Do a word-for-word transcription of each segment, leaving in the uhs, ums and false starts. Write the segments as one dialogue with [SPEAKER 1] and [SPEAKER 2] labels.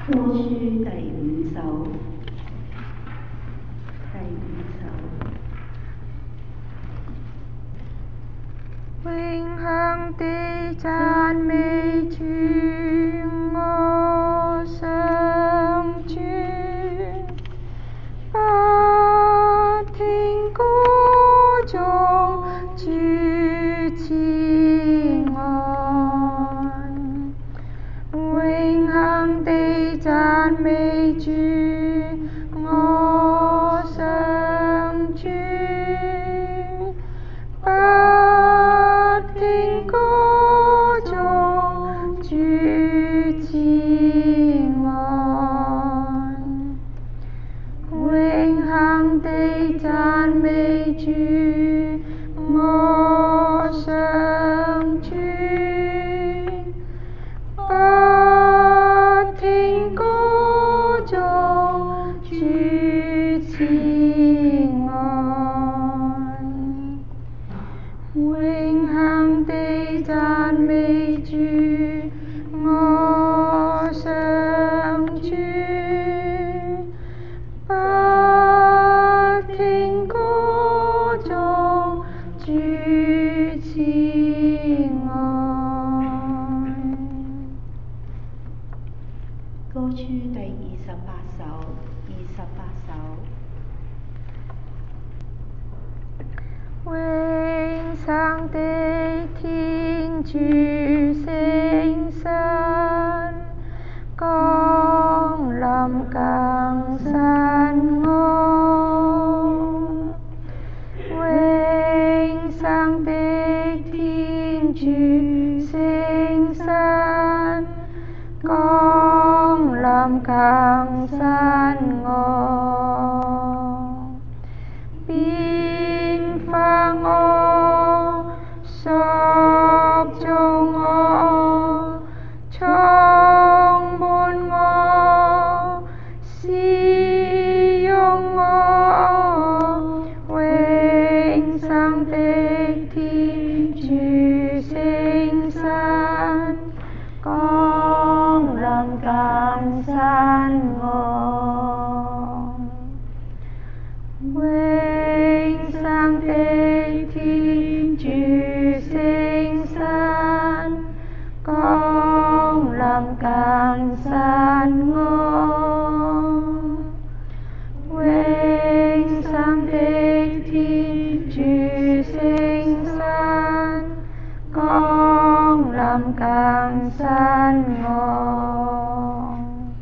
[SPEAKER 1] 歌書第五首，第五首。
[SPEAKER 2] 永恆地讚美主，我上主，不停歌頌主慈愛。永恆地讚美主，我上主，不停歌頌主慈愛。永恆地讚美主，我上主，不停歌頌主慈愛。永恆地讚美主，我上主，不停歌頌主慈愛。
[SPEAKER 1] 歌書第二十八首，二十八首。
[SPEAKER 2] 永生的天主聖神，降臨更新我。永生的天主聖神，降臨更新我。變化我，塑造我，充滿我，使用我。永生的天主聖神，降臨更新我。永生的天主聖神，降臨更新我。永生的天主聖神，降臨更新我。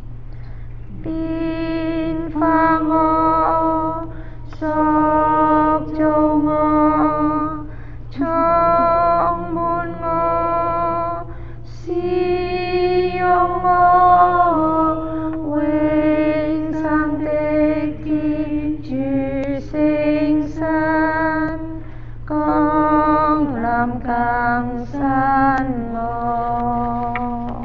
[SPEAKER 2] 變化我，塑造我，充滿我，使用我。永生的天主聖神，降臨更新我。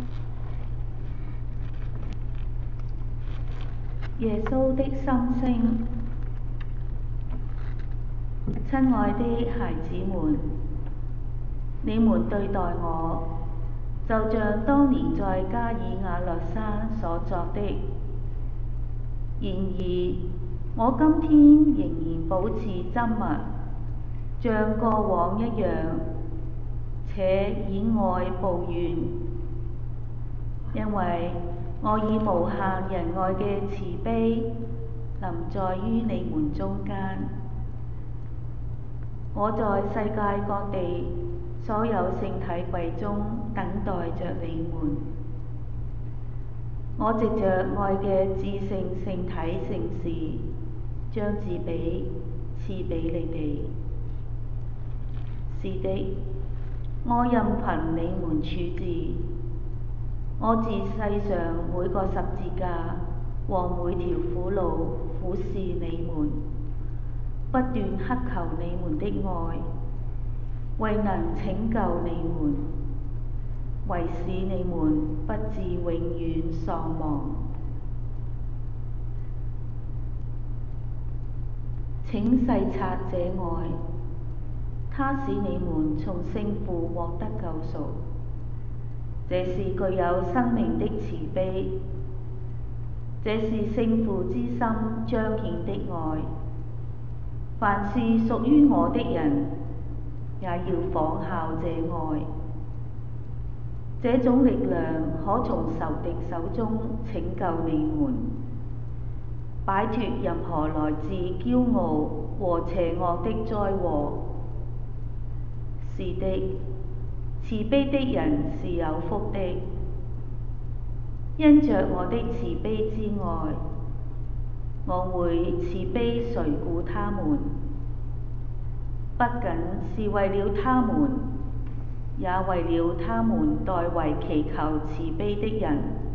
[SPEAKER 1] 耶穌的心聲。親愛的孩子們，你們對待我，就像當年在加爾瓦略山所作的。然而，我今天仍然保持緘默，像過往一樣，且以愛報怨，因為我以無限仁愛嘅慈悲臨在於你們中間。我在世界各地所有聖體櫃中等待着你們。我藉着愛嘅至聖聖體聖事，將自己賜俾你哋。是的，我任憑你們處置。我自世上每個十字架和每條苦路俯視你們，不斷乞求你們的愛，為能拯救你們，為使你們不至永遠喪亡。請細察這愛，它使你們從聖父獲得救贖。 這是具有生命的慈悲，這是聖父之心彰顯的愛。凡是屬於我的人，也要仿效這愛。這種力量可從仇敵手中拯救你們，擺脫任何來自驕傲和邪惡的災禍。是的，慈悲的人是有福的，因着我的慈悲之愛，我會慈悲垂顧他們，不僅是為了他們，也為了他們代為祈求慈悲的人。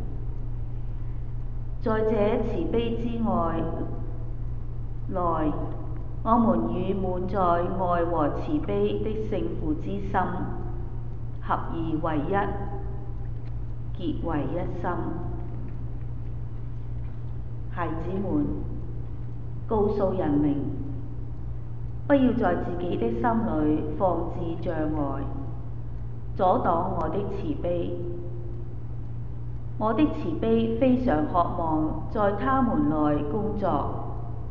[SPEAKER 1] 在這慈悲之愛內，我們與滿載愛和慈悲的聖父之心合而為一，結為一心。孩子們，告訴人靈，不要在自己的心裏放置障礙，阻擋我的慈悲。我的慈悲非常渴望在他們內工作。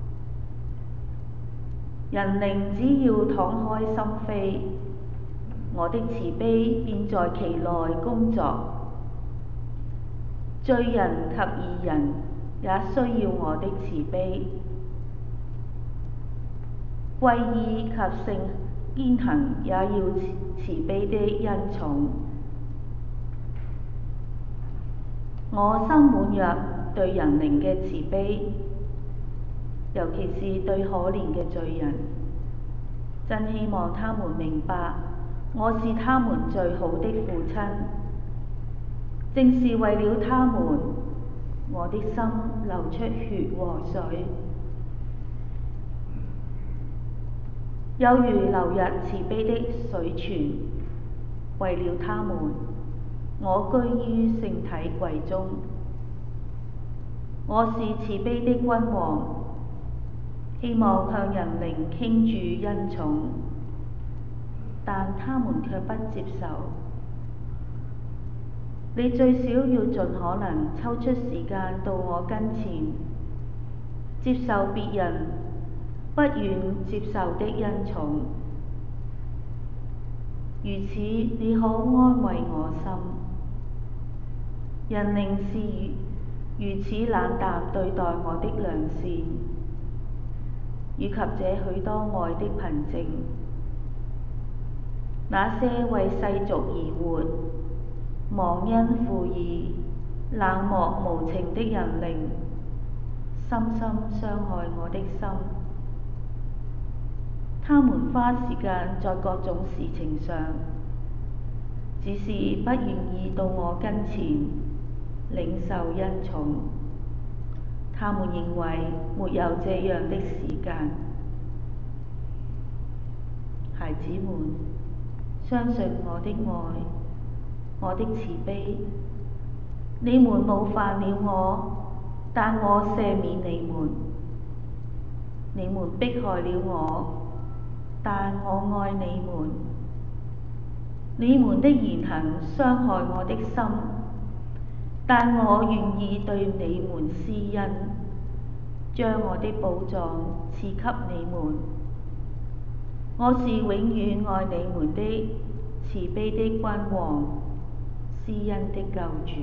[SPEAKER 1] 人靈只要敞開心扉，我的慈悲便在其內工作。罪人及義人也需要我的慈悲，歸依及聖堅行也要慈悲的恩寵。我心滿溢對人靈嘅慈悲，尤其是對可憐嘅罪人，真希望他們明白，我是他們最好的父親。正是為了他們，我的心流出血和水，有如流入慈悲的水泉。為了他們，我居於聖體櫃中。我是慈悲的君王，希望向人靈傾注恩寵，但他們卻不接受。你最少要盡可能抽出時間到我跟前，接受別人不願接受的恩寵，如此你可安慰我心。人靈是如此冷淡對待我的良善，以及這許多愛的憑證。那些為世俗而活、忘恩負義、冷漠無情的人靈，深深傷害我的心。他們花時間在各種事情上，只是不願意到我跟前領受恩寵。他們認為沒有這樣的時間。孩子們，相信我的愛，我的慈悲。你們冒犯了我，但我赦免你們；你們迫害了我，但我愛你們。你們的言行傷害我的心，但我願意對你們施恩，將我的寶藏賜給你們。我是永遠愛你們的慈悲的君王，施恩的救主。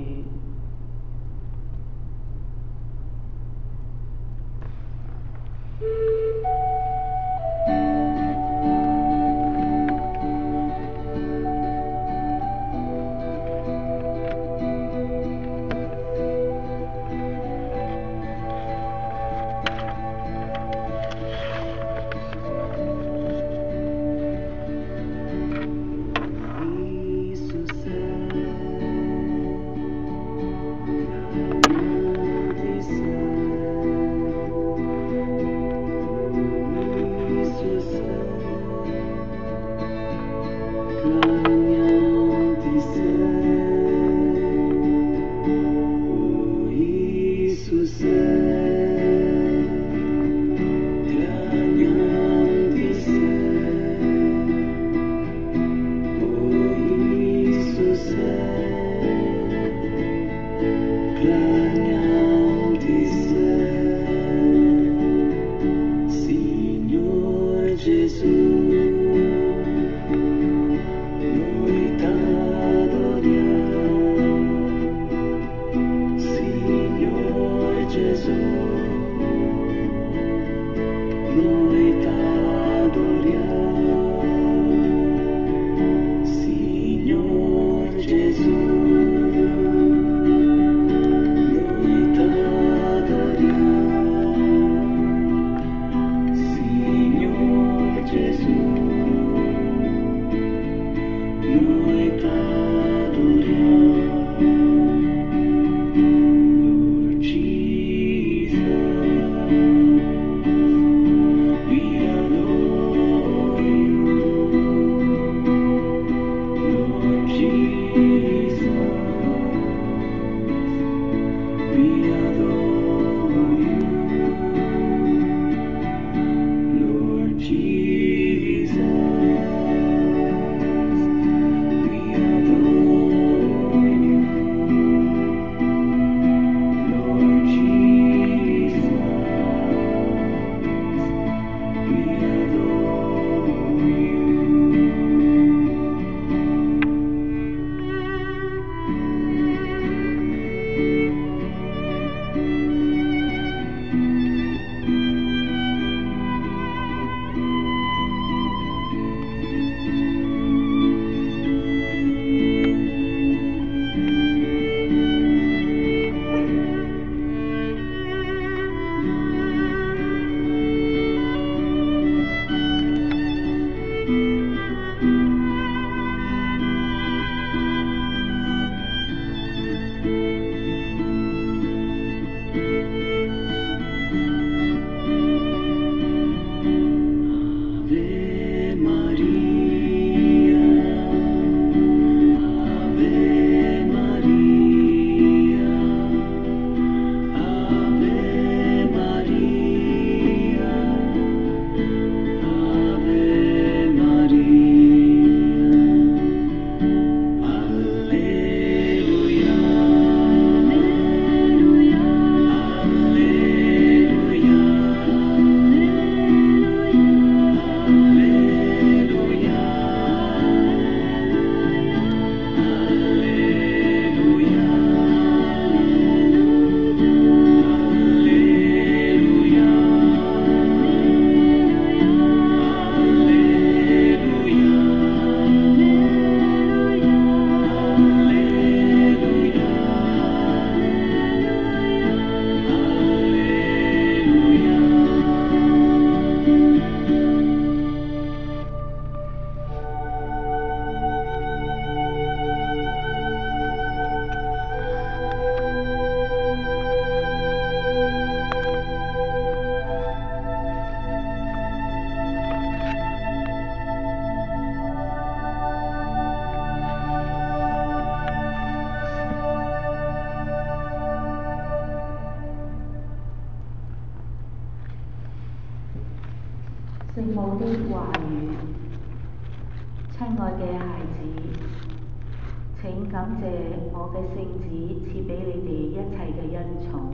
[SPEAKER 1] 聖母的話語，親愛嘅孩子，請感謝我嘅聖子賜俾你哋一切嘅恩寵。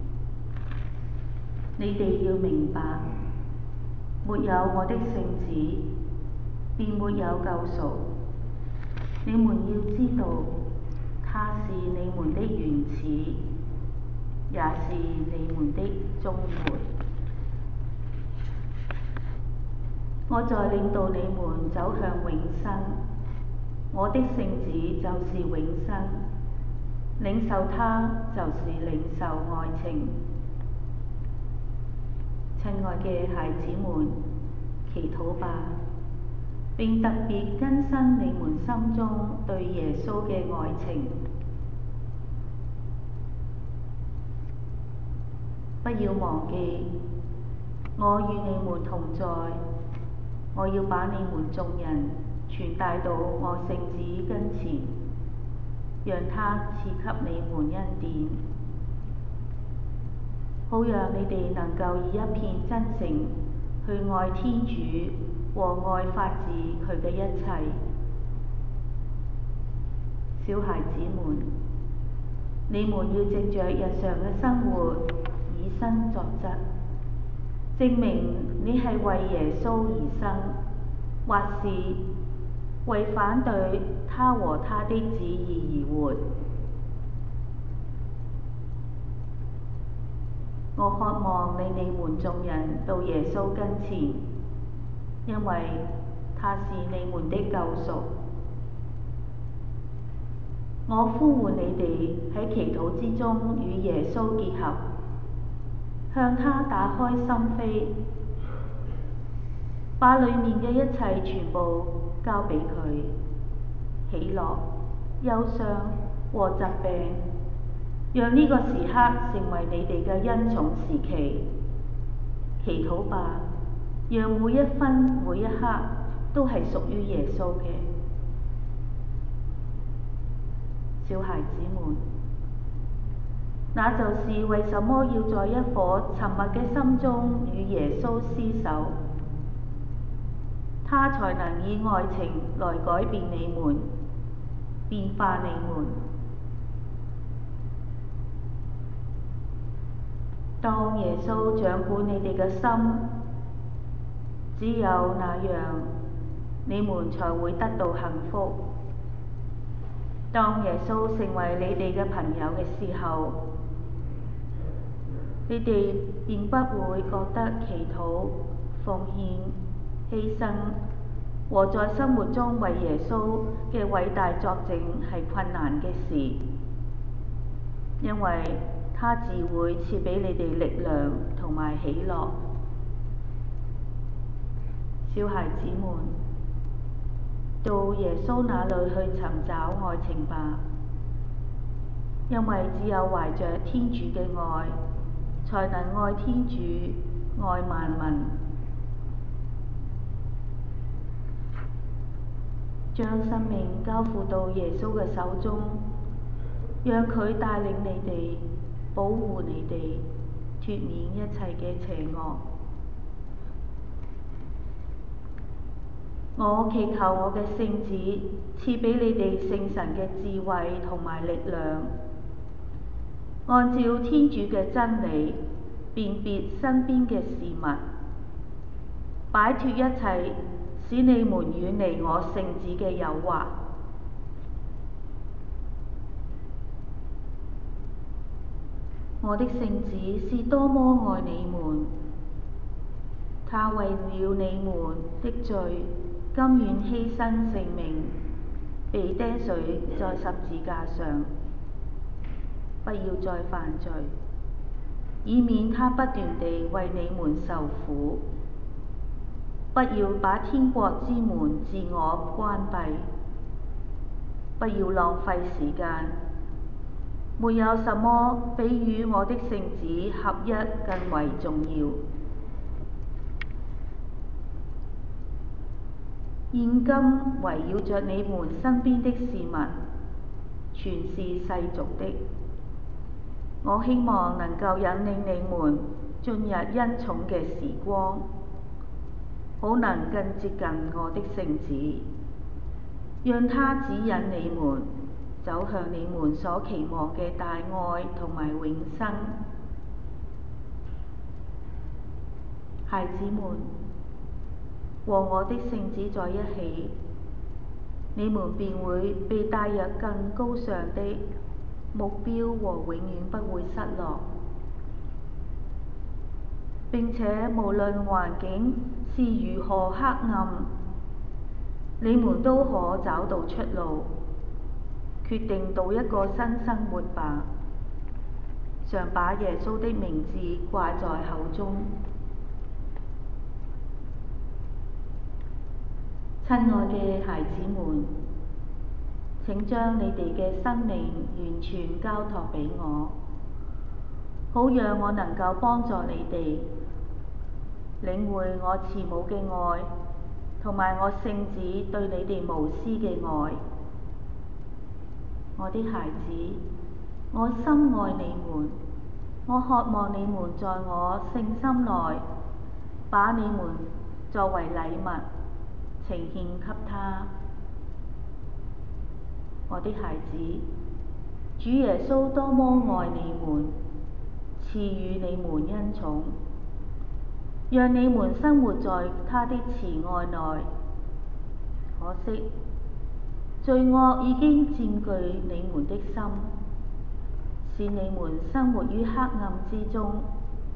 [SPEAKER 1] 你哋要明白，沒有我的聖子，便沒有救贖。你們要知道，他是你們的原始，也是你們的終末。我在領導你們走向永生，我的聖子就是永生，領受他就是領受愛情。親愛嘅孩子們，祈禱吧，並特別更新你們心中對耶穌嘅愛情。不要忘記，我與你們同在。我要把你們眾人傳帶到我聖子跟前，讓他賜給你們恩典，好讓你哋能夠以一片真誠去愛天主和愛發自佢嘅一切。小孩子們，你們要藉着日常嘅生活以身作則，證明你係為耶穌而生，或是為反對他和他的旨意而活。 我渴望領你們眾人到耶穌跟前，因為他是你們的救贖。我呼喚你哋喺祈禱之中與耶穌結合，向他打開心扉，把裡面嘅一切全部交俾佢。喜樂、憂傷和疾病，讓呢個時刻成為你哋嘅恩寵時期。祈禱吧，讓每一分每一刻都係屬於耶穌嘅。小孩子們，那就是為什麼要在一顆沉默嘅心中與耶穌廝守，他才能以愛情來改變你們，變化你們。當耶穌掌管你哋嘅心，只有那樣，你們才會得到幸福。當耶穌成為你哋嘅朋友嘅時候，你哋便不會覺得祈禱、奉獻、犧牲和在生活中為耶穌嘅偉大作證係困難嘅事，因為他自會賜俾你哋力量同埋喜樂。小孩子們，到耶穌那裏去尋找愛情吧，因為只有懷着天主嘅愛，才能愛天主，愛萬民。將生命交付到耶穌嘅手中，讓佢帶領你哋，保護你哋，脫免一切嘅邪惡。我祈求我嘅聖子賜俾你哋聖神嘅智慧同埋力量，按照天主嘅真理辨別身邊嘅事物，擺脫一切使你們遠離我聖子嘅誘惑。我的聖子是多麼愛你們，他為了你們的罪，甘願犧牲性命，被釘死在十字架上。不要再犯罪，以免他不斷地為你們受苦。不要把天國之門自我關閉，不要浪費時間。沒有什麼比與我的聖子合一更為重要。現今圍繞着你們身邊的事物，全是世俗的。我希望能夠引領你們進入恩寵嘅時光，好能更接近我的聖子，讓他指引你們走向你們所期望嘅大愛同埋永生。孩子們，和我的聖子在一起，你們便會被帶入更高尚的目標和永遠不會失落。並且無論環境是如何黑暗，你們都可找到出路，決定到一個新生活吧。常把耶穌的名字掛在口中。親愛嘅孩子們，請將你哋嘅生命完全交託俾我，好讓我能夠幫助你哋領會我慈母嘅愛，同埋我聖子對你哋無私嘅愛。我的孩子，我深愛你們，我渴望你們在我聖心內把你們作為禮物呈獻給他。我的孩子，主耶穌多麼愛你們，賜予你們恩寵，讓你們生活在他的慈愛內。可惜，罪惡已經佔據你們的心，使你們生活於黑暗之中，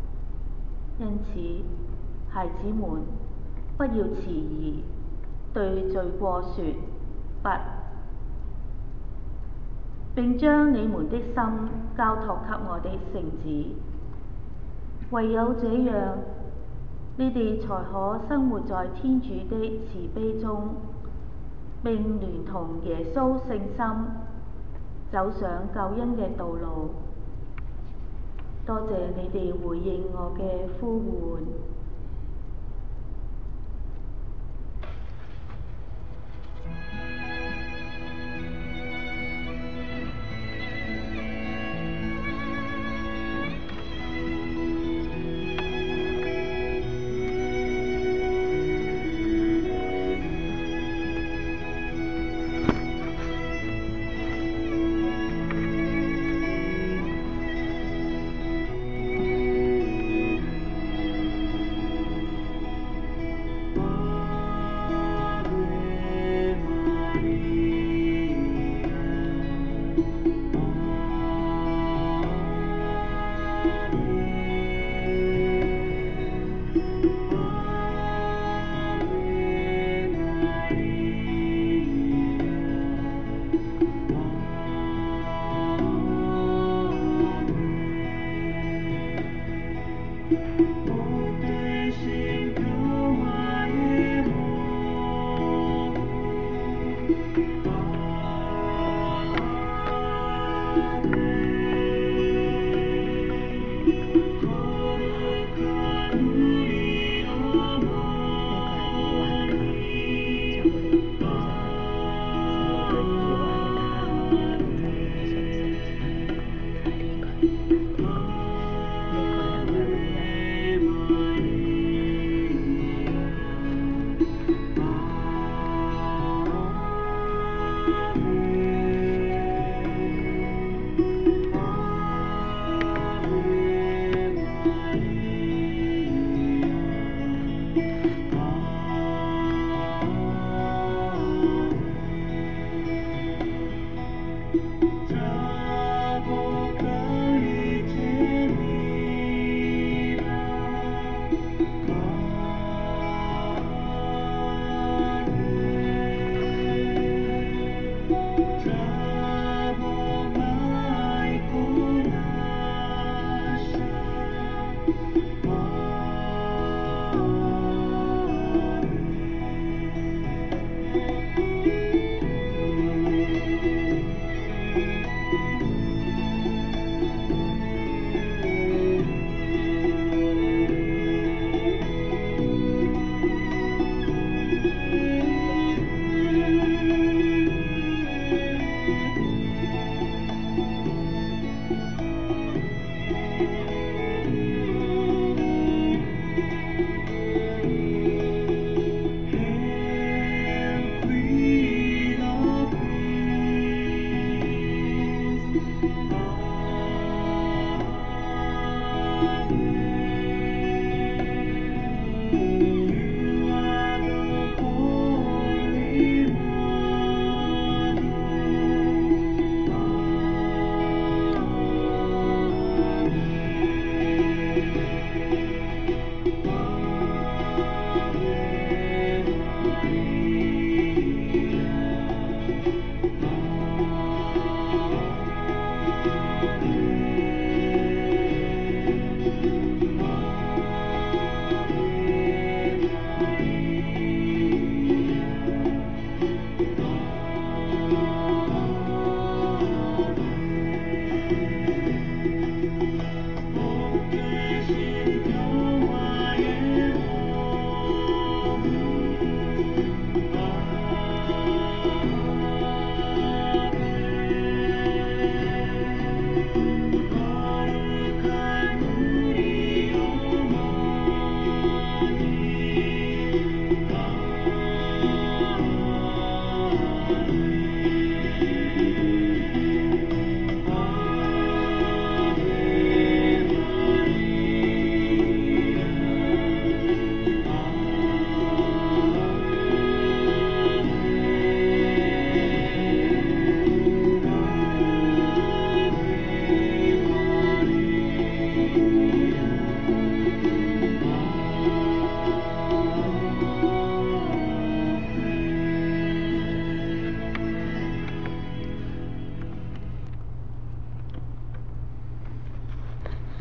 [SPEAKER 1] 因此，孩子們，不要遲疑，對罪過說不，並將你們的心交託給我的聖子。唯有這樣，你哋才可生活在天主的慈悲中，並聯同耶穌聖心，走上救恩嘅道路。多謝你哋回應我嘅呼喚。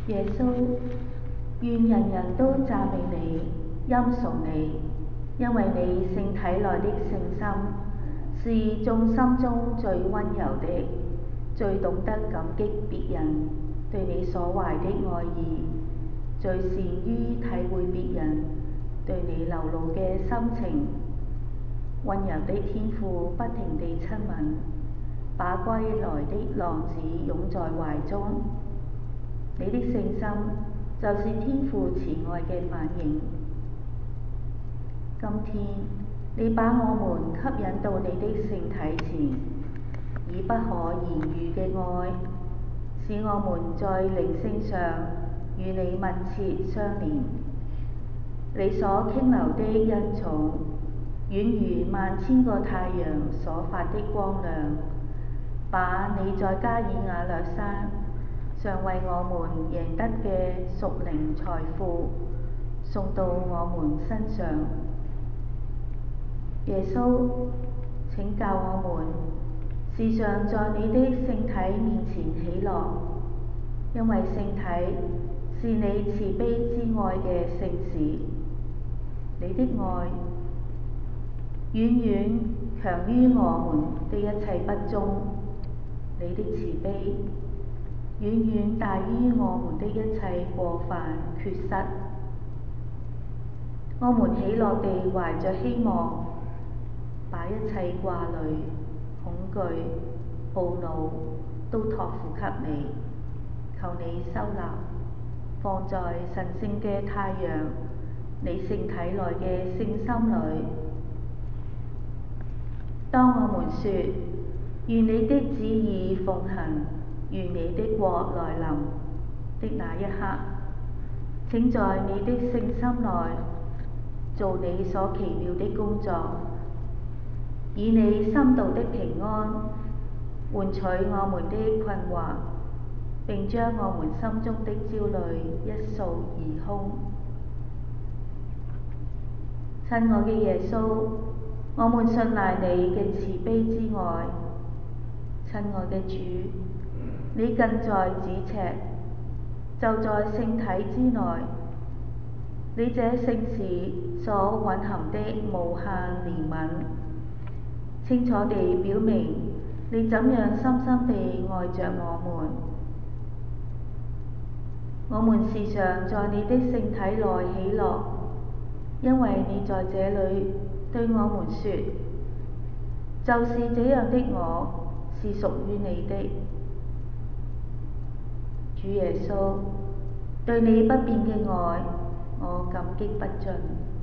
[SPEAKER 1] 耶穌，願人人都讚美你、欽崇你，因為你聖體內的聖心是眾心中最溫柔的，最懂得感激別人對你所懷的愛意，最善於體會別人對你流露嘅心情。溫柔的天父不停地親吻，把歸來的浪子擁在懷中。你的聖心就是天父慈愛嘅反應。今天你把我們吸引到你的聖體前，以不可言喻嘅愛，使我們在靈性上與你密切相連。你所傾流的恩寵，遠如萬千個太陽所發的光亮，把你在加爾瓦略山尚為我們贏得嘅屬靈財富送到我們身上。耶穌，請教我們時常在你的聖體面前喜樂，因為聖體是你慈悲之愛嘅聖事。你的愛遠遠強於我們的一切不忠，你的慈悲遠遠大於我們的一切過犯缺失。我們喜樂地懷着希望，把一切掛慮、恐懼、懊惱都託付給你，求你收納，放在神聖嘅太陽，你聖體內嘅聖心裏。當我們說願你的旨意奉行，願你的國來臨的那一刻，請在你的聖心內做你所奇妙的工作，以你深度的平安換取我們的困惑，並將我們心中的焦慮一掃而空。親愛嘅耶穌，我們信賴你嘅慈悲之愛。親愛嘅主，你近在咫尺，就在聖體之內。你這聖事所蘊含的無限憐憫，清楚地表明你怎樣深深地愛着我們。我們時常在你的聖體內喜樂，因為你在這裏對我們說，就是這樣的我是屬於你的。主耶穌，對你不變嘅愛，我感激不盡。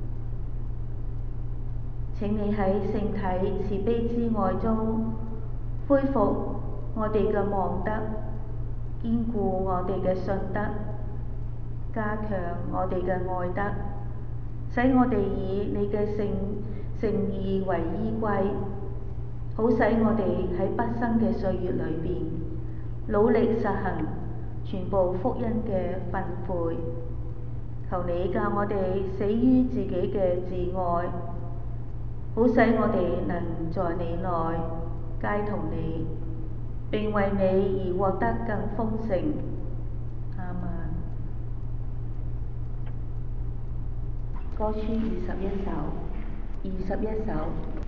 [SPEAKER 1] 請你喺聖體慈悲之愛中恢復我哋嘅望德，堅固我哋嘅信德，加強我哋嘅愛德，使我哋以你嘅聖聖意為依歸，好使我哋喺畢生嘅歲月裏邊努力實行全部福音嘅訓誨。求你教我哋死於自己嘅自愛，好使我哋能在你內偕同你，並為你而獲得更豐盛。阿們。歌書二十一首，二十一首。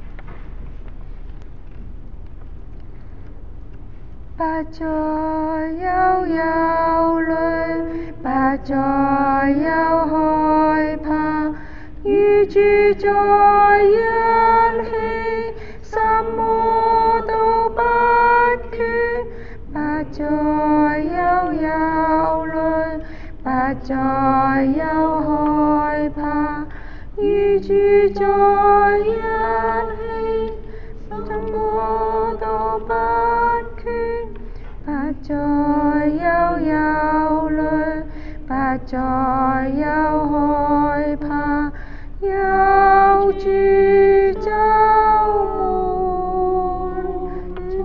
[SPEAKER 2] 不再有憂慮，不再有害怕，與主在一起，什麼都不缺。不再有憂慮，不再有害怕，與主在一起，什麼都不缺。不再有憂慮，不再有害怕，有主走門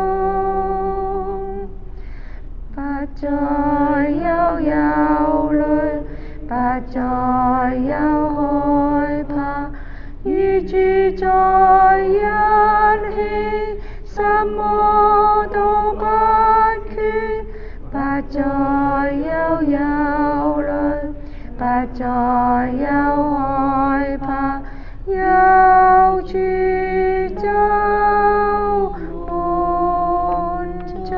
[SPEAKER 2] 中。不再有憂慮，不再有害怕，與主在一起，什麼都不缺。不再有憂慮，不再有害怕，有主就滿足。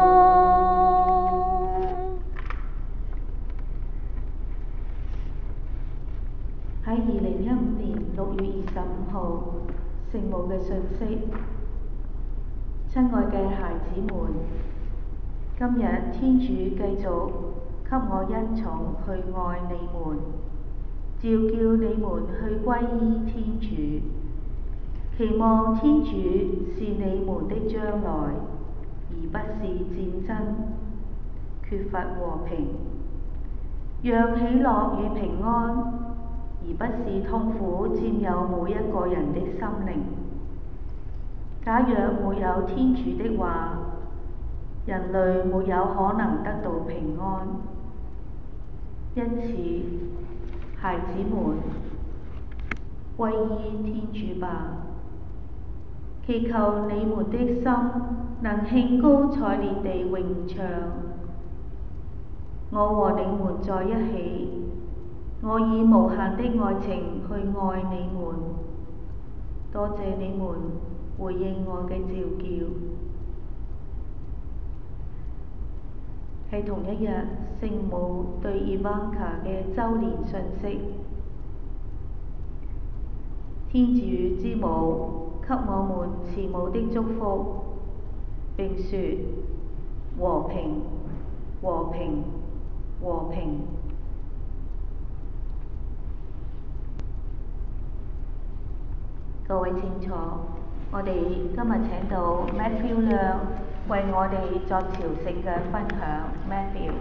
[SPEAKER 1] 喺二零一五年六月二十五號聖母嘅訊息，親愛嘅孩子們，今日天主繼續給我恩寵去愛你們，召叫你們去歸依天主，期望天主是你們的將來，而不是戰爭，缺乏和平，讓喜樂與平安，而不是痛苦佔有每一個人的心靈。假若沒有天主的話，人類沒有可能得到平安。因此，孩子們，歸依天主吧，祈求你們的心能興高采烈地詠唱：我和你們在一起，我以無限的愛情去愛你們。多謝你們回應我嘅召叫。喺同一日，聖母對伊萬卡嘅週年訊息，天主之母給我們慈母的祝福，並說：和平，和平，和平。各位請坐，我哋今日請到 Matthew 亮為我哋作朝聖嘅分享。Matthew，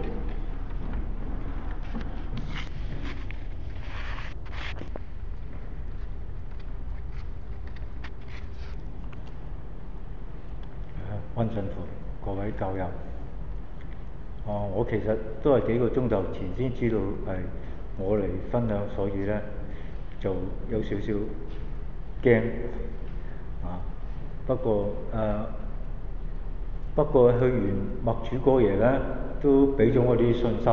[SPEAKER 3] 溫信福，各位教友，啊，我其實都係幾個鐘頭前先知道係我嚟分享，所以咧就有少少驚啊。不過誒、啊，不過去完默主哥爺咧，都俾咗我啲信心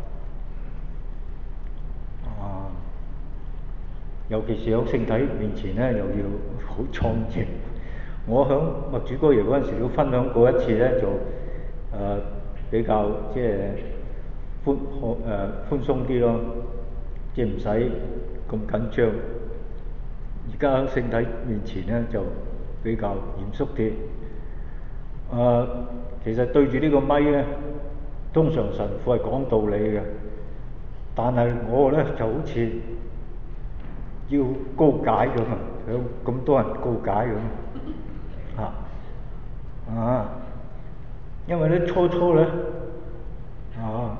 [SPEAKER 3] 啊。尤其是喺聖體面前咧，又要好莊靜。我響默主哥爺嗰陣時都分享過一次咧，就誒、呃、比較即係寬可誒寬鬆啲咯，即係唔使咁緊張。而家喺聖體面前咧就比較嚴肅啲。誒、呃，其實對住呢個咪咧，通常神父係講道理嘅，但係我咧就好似要告解咁啊，有咁多人告解咁。啊啊！因為咧初初咧啊，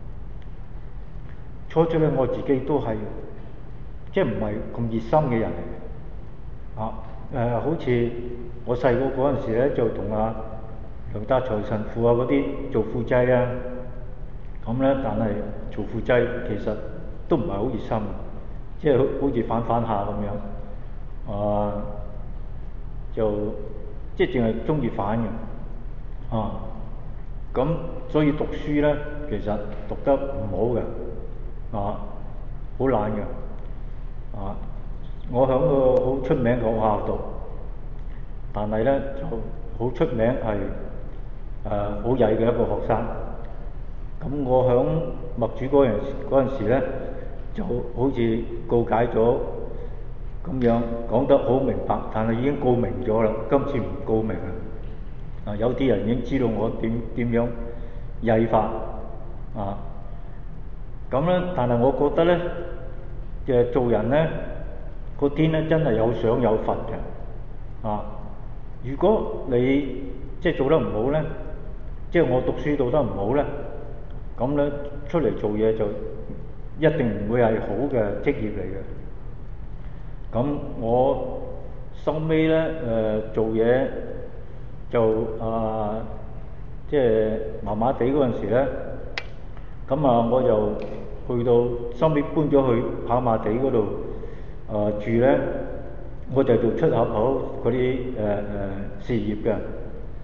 [SPEAKER 3] 初初咧我自己都係即係唔係咁熱心嘅人嚟嘅啊。誒、呃，好似我細個嗰陣時咧，就同阿梁達財神父啊嗰啲做副祭啊，咁咧，但係做副祭其實都唔係好熱心，即係好似反反下咁樣啊。就即係淨係中意反嘅啊，咁所以讀書咧，其實讀得唔好嘅啊，好懶嘅啊。我喺個好出名嘅學校讀，但係咧就好出名係誒好曳嘅一個學生。咁我喺默主嗰陣嗰陣時咧，就好似告解咗。咁樣講得好明白，但係已經告明咗啦。今次唔告明啦。啊，有啲人已經知道我點點樣曳法啊。咁咧，但係我覺得咧，嘅做人咧，個天咧真係有賞有罰嘅。啊，如果你即係做得唔好咧，即係我讀書讀得唔好咧，咁咧出嚟做嘢就一定唔會係好嘅職業嚟嘅。咁我收尾咧誒做嘢就啊、呃，即係麻麻地嗰陣時咧，咁啊我就去到收尾搬咗去跑馬地嗰度啊住咧，我就做出入口嗰啲誒誒事業嘅。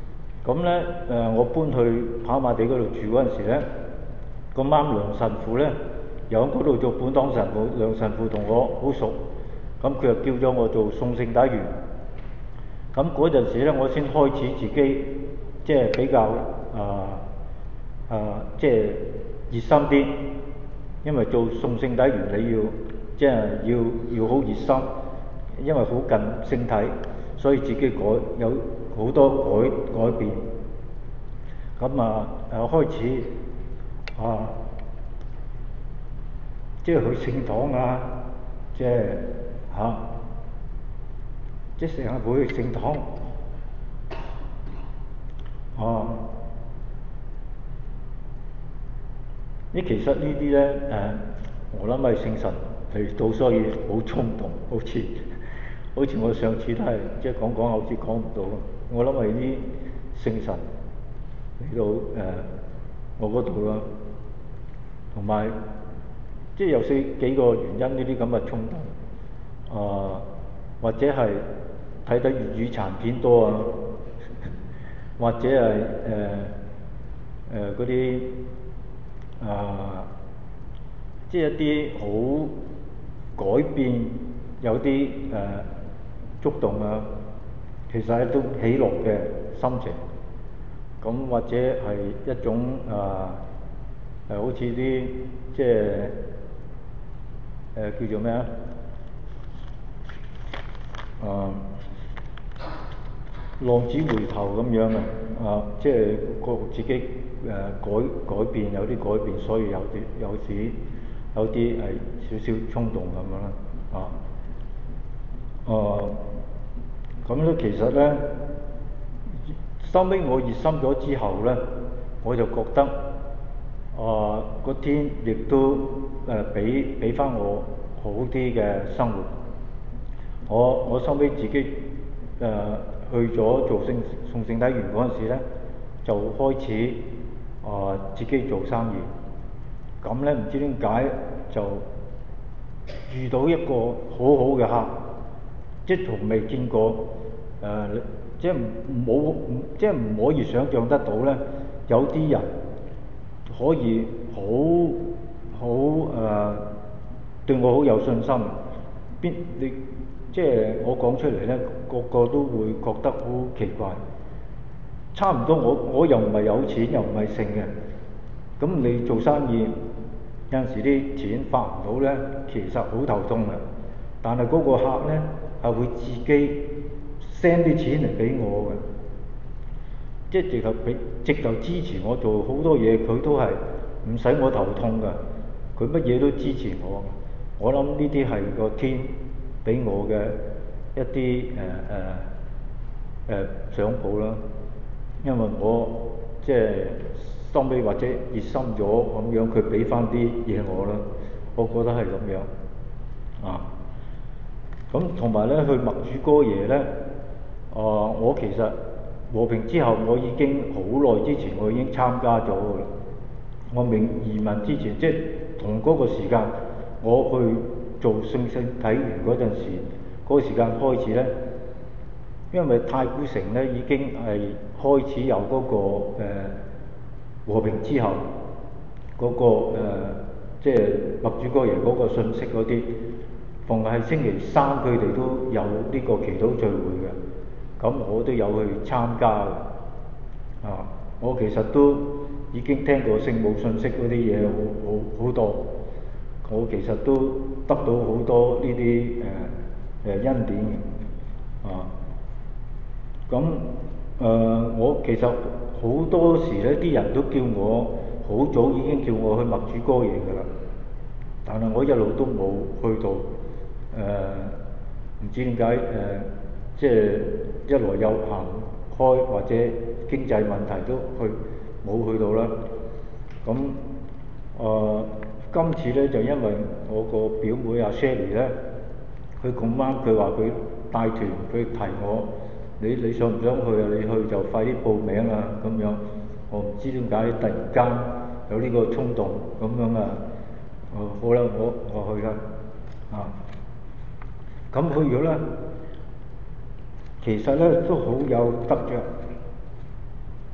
[SPEAKER 3] 咁咧誒，我搬去跑馬地嗰度住嗰陣時咧，咁啱梁神父咧又喺嗰度做本堂神父，梁神父同我好熟，咁佢又叫咗我做送聖體員。咁嗰陣時咧，我先開始自己即係比較啊啊、呃呃，即係熱心啲，因為做送聖體員你要即係要要好熱心，因為好近聖體，所以自己改有好多改改變。咁啊誒開始啊，即係去聖堂啊，即係嚇。啊即係成日會去聖堂，啊！呢其實呢啲咧誒，我諗係聖神嚟到，所以好衝動，好似好似我上次都係即係講講，好似講唔到。我諗係啲聖神嚟到誒、呃、我嗰度啦，同埋即係有四幾個原因呢啲咁嘅衝動，啊或者係睇得粵語殘片多啊，或者係誒誒嗰啲啊，即係一啲好改變，有啲誒、呃、觸動啊，其實係一種喜樂嘅心情。咁或者係一種啊誒、呃，好似啲即係誒、呃、叫做咩啊？啊！浪子回頭咁樣啊，啊，即係個自己誒、呃、改改變，有啲改變，所以有啲有時有啲係少少衝動咁樣啦，啊，誒咁咧其實咧，收尾我熱心咗之後咧，我就覺得啊個天亦都誒俾俾翻我好啲嘅生活，我我收尾自己誒。呃去咗做聖送聖體員嗰陣時咧，就開始啊、呃、自己做生意。咁咧唔知點解就遇到一個好好嘅客，即係從未見過誒、呃，即係冇即係唔可以想像得到咧，有啲人可以好好誒對我好有信心。邊你？即係我講出嚟咧，個個都會覺得好奇怪。差唔多我我又唔係有錢，又唔係剩嘅。咁你做生意有陣時啲錢發唔到咧，其實好頭痛嘅。但係嗰個客咧係會自己 send 啲錢嚟俾我嘅，即係直頭俾直頭支持我做好多嘢，佢都係唔使我頭痛㗎。佢乜嘢都支持我。我諗呢啲係個天俾我嘅一啲誒誒誒賞報啦，因為我即係收尾或者熱心咗咁樣，佢俾翻啲嘢我啦，我覺得係咁樣啊。咁同埋咧，去默主哥爺咧，啊，我其實和平之後，我已經好耐之前我已經參加咗㗎啦。我未移民之前，即係同嗰個時間，我去做聖聖體員嗰陣時，嗰、那個時間開始咧，因為太古城咧已經係開始有嗰、那個、呃、和平之後嗰、那個、呃、即係默主哥爺嗰個信息嗰啲，逢係星期三佢哋都有呢個祈禱聚會嘅，咁我都有去參加嘅。啊，我其實都已經聽過聖母信息嗰啲嘢好好好多。我其實都得到好多呢啲誒誒恩典嘅，啊，咁誒、呃、我其實好多時咧，啲人都叫我好早已經叫我去默主哥爺㗎啦，但係我一路都冇去到，誒、呃、唔知點解誒，即係一來有行開或者經濟問題都去冇去到啦，咁誒。呃今次咧就因為我個表妹阿 Shelly 咧，佢咁啱佢話佢帶團，佢提我，你你想唔想去啊？你去就快啲報名啊咁樣。我唔知點解突然間有呢個衝動咁樣啊。哦，好啦，我我去啦。啊，咁去咗咧，其實咧都好有得着。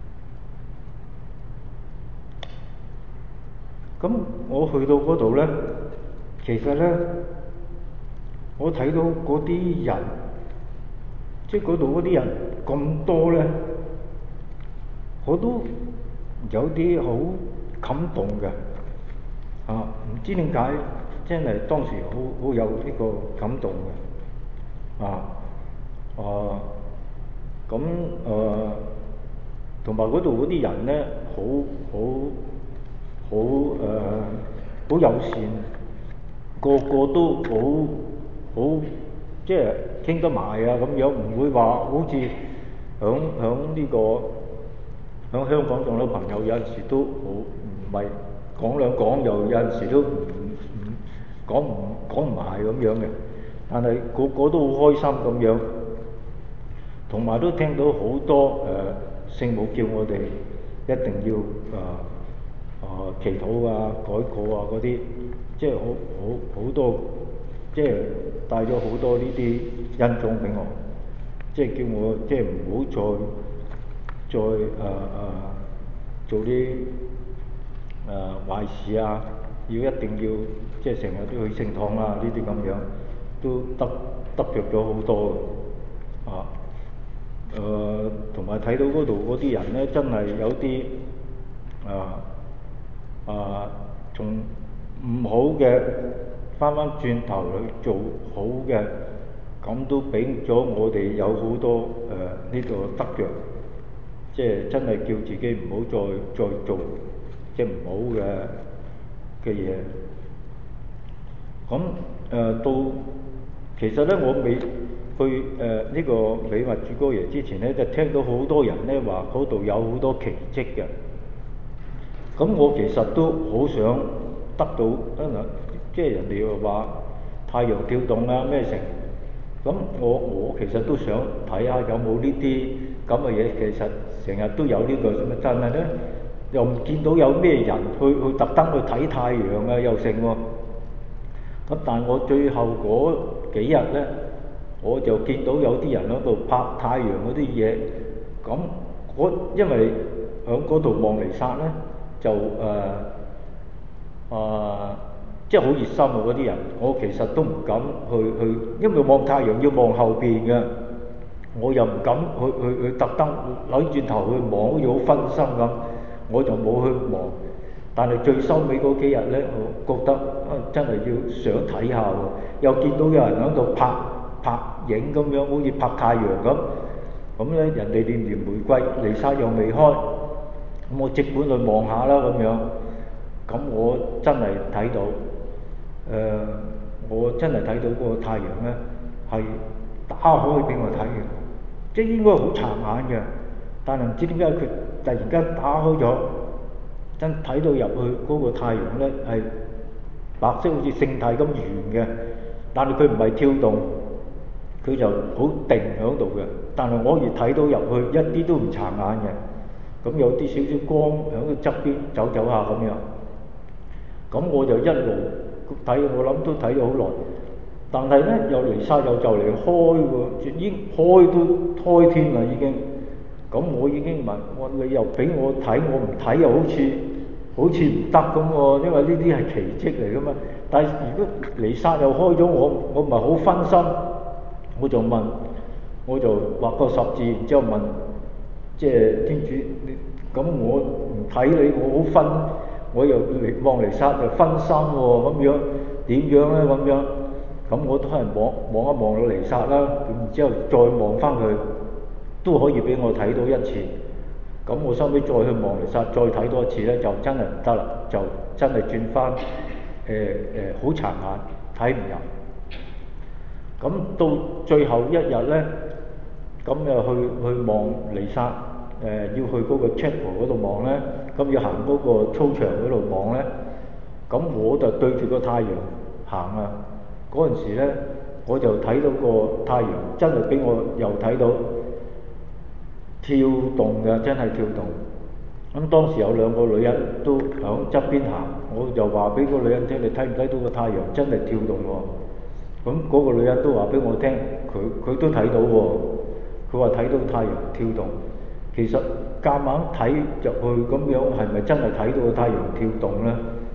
[SPEAKER 3] 咁我去到嗰度咧，其實咧，我睇到嗰啲人，即係嗰度嗰啲人咁多咧，我都有啲好感動嘅，啊，唔知點解，真係當時好好有呢個感動嘅，啊，啊，咁誒，同埋嗰度嗰啲人咧，好好好誒，好友善，個個都好好，即係傾得埋啊咁樣，唔會話好似響響呢個響香港仲有朋友有陣時都好唔係講兩講，又有陣時都唔唔講唔講唔埋咁樣嘅，但係個個都好開心咁樣，同埋都聽到好多誒、呃、聖母叫我哋一定要誒。呃啊、呃，祈禱啊、改過啊嗰啲，即係好好好多，即係帶咗好多呢啲恩寵俾我，即係叫我即係唔好再再誒誒、呃呃、做啲誒、呃、壞事啊，要一定要即係成日都去聖堂啊呢啲咁樣，都得得着咗好多嘅，啊，誒同埋睇到嗰度嗰啲人咧，真係有啲啊〜啊，從唔好嘅翻翻轉頭去做好嘅，咁都俾咗我哋有好多誒呢個得着，即係真係叫自己唔好再再做即係唔好嘅嘅嘢。咁誒、呃、到其實咧，我未去誒呢、呃這個美物主哥爺之前咧，就聽到好多人咧話嗰度有好多奇蹟嘅。咁我其實都好想得到，即係人哋又話太陽跳動啊咩成，咁我我其實都想睇下有冇呢啲咁嘅嘢，其實成日都有呢個咁嘅，但係咧又唔見到有咩人去去特登去睇太陽啊又成喎。咁但係我最後嗰幾日咧，我就見到有啲人喺度拍太陽嗰啲嘢，咁我因為喺嗰度望彌撒咧。就誒誒、呃呃，即係好熱心啊！嗰啲人，我其實都唔敢去去，因為望太陽要望後邊嘅，我又唔敢去去去特登扭轉頭去望，好似好分心咁，我就冇去望。但係最收尾嗰幾日咧，我覺得啊真係要想睇下喎，又見到有人喺度拍拍影咁樣，好似拍太陽咁。咁咧，人哋念完玫瑰，彌撒又未開。咁我即管去望下啦咁樣，咁我真係睇到，誒、呃，我真係睇到嗰個太陽咧係打開俾我睇嘅，即係應該好殘眼嘅，但係唔知點解佢突然間打開咗，真睇到入去嗰個太陽咧係白色，好似聖體咁圓嘅，但係佢唔係跳動，佢就好定喺度嘅，但係我可以睇到入去一啲都唔殘眼嘅。咁有啲少少光喺個側邊走走下咁樣，咁我就一路睇，我諗都睇咗好耐。但係咧又彌撒又就嚟開喎，已經開都開添啦已經。咁我已經問我，你又俾我睇，我唔睇又好似好似唔得咁喎，因為呢啲係奇蹟嚟噶嘛。但係如果彌撒又開咗，我我唔係好分心，我就問，我就畫個十字，然之後問。即係天主，咁我唔睇你，我好分，我又嚟望彌撒就分心喎，咁樣點樣咧咁樣？咁我都係望望一望到彌撒啦，然之後再望翻佢，都可以俾我睇到一次。咁我收尾再去望彌撒，再睇多一次咧，就真係唔得啦，就真係轉翻誒誒好殘眼，睇唔入。咁到最後一日咧，咁又去去望彌撒。誒、呃、要去嗰個 chapel 嗰度望咧，咁要行嗰個操場嗰度望咧，咁我就對住個太陽行啊！嗰陣時咧，我就睇到個太陽真係俾我又睇到跳動嘅，真係跳動。咁當時有兩個女人都響側邊行，我就話俾個女人聽：你睇唔睇到個太陽真係跳動喎？咁嗰個女人都話俾我聽，佢佢都睇到喎。佢話睇到太陽跳動。其實夾硬睇入去咁樣，係咪真係睇到個太陽跳動咧？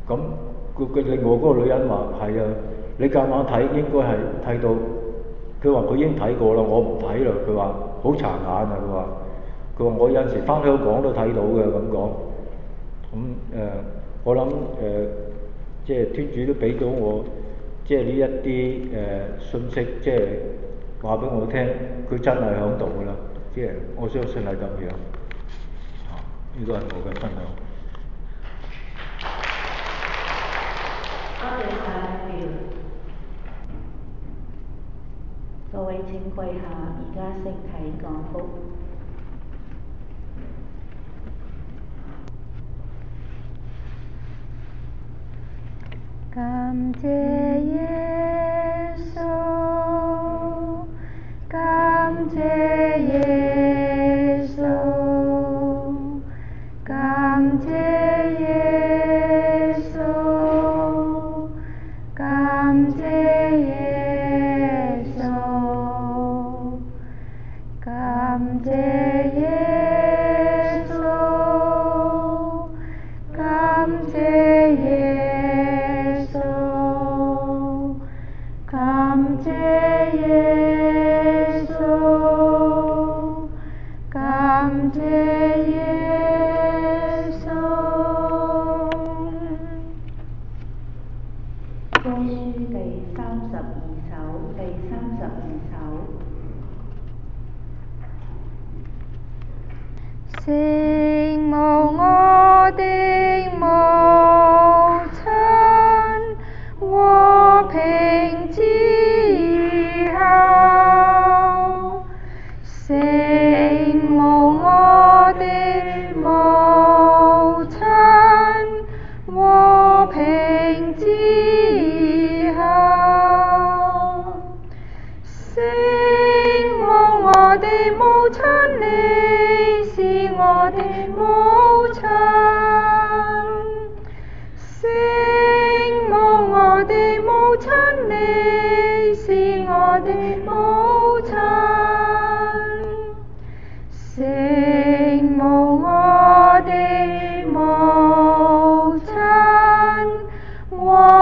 [SPEAKER 3] 咁佢佢另外嗰個女人話係啊，你夾硬睇應該係睇到，佢話佢已經睇過啦，我唔睇啦，佢話好殘眼啊，佢話佢話我有陣時翻香港都睇到嘅咁講，咁誒、呃、我諗誒、呃、即係天主都俾到我即係呢一啲誒、呃、信息，即係話俾我聽，佢真係響度㗎啦，即係我相信係咁樣，啊呢個係我嘅分享。
[SPEAKER 1] 多謝晒表，各位請跪下，而家聖體講福。
[SPEAKER 2] 感謝耶穌，感謝耶穌，感謝耶穌，感謝耶穌，感謝耶穌，感謝耶穌，感謝耶穌，感謝耶穌。
[SPEAKER 1] 歌書第三十二首，第三十二首。
[SPEAKER 2] 聖母，我的母親，和平之后。聖母，我的母親，和平之後。聖母，我的母親，你是我的母親。聖母，我的母親，你是我的母親。聖母，我的母親，和